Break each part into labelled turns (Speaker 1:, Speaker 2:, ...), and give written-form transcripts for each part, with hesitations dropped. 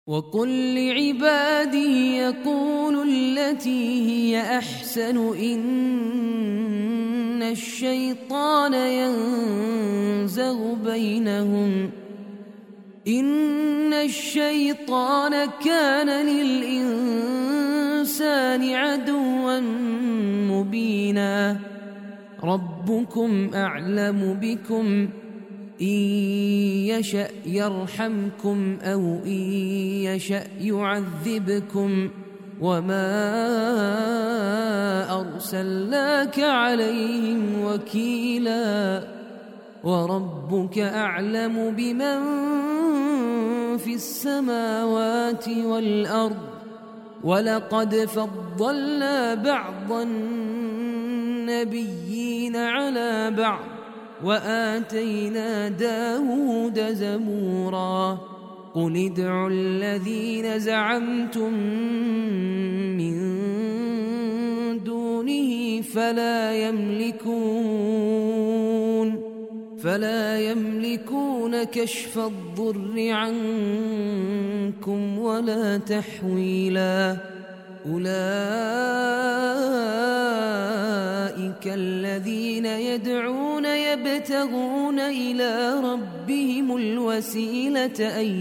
Speaker 1: وقل لعبادي يقولوا التي هي أحسن إن الشيطان كان للإنسان عدوا مبينا ربكم أعلم بكم إن يشأ يرحمكم أو إن يشأ يعذبكم وما أرسلناك عليهم وكيلا وربك أعلم بمن في السماوات والأرض ولقد فضلنا بعض النبيين على بعض وآتينا داود زبورا قل ادعوا الذين زعمتم من دونه فلا يملكون كشف الضر عنكم ولا تحويلا أولئك الذين يدعون يبتغون إلى ربهم الوسيلة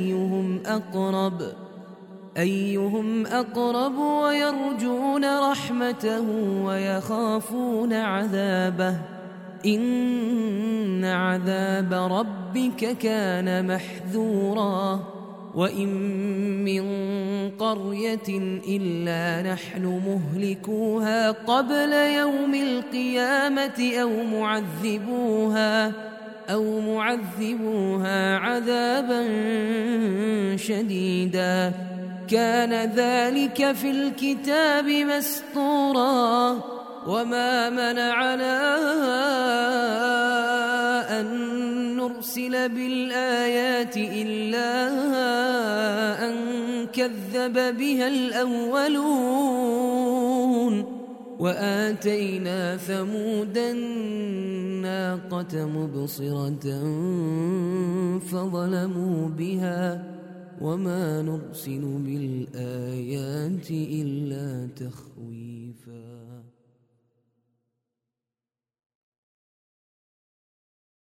Speaker 1: أيهم أقرب ويرجون رحمته ويخافون عذابه إن عذاب ربك كان محذورا وإن من قرية إلا نحن مهلكوها قبل يوم القيامة أو معذبوها عذابا شديدا كان ذلك في الكتاب مسطورا وما منعنا أن نرسل بالآيات إلا أن كذب بها الأولون وآتينا ثمود الناقة مبصرة فظلموا بها وما نرسل بالآيات إلا تخويفا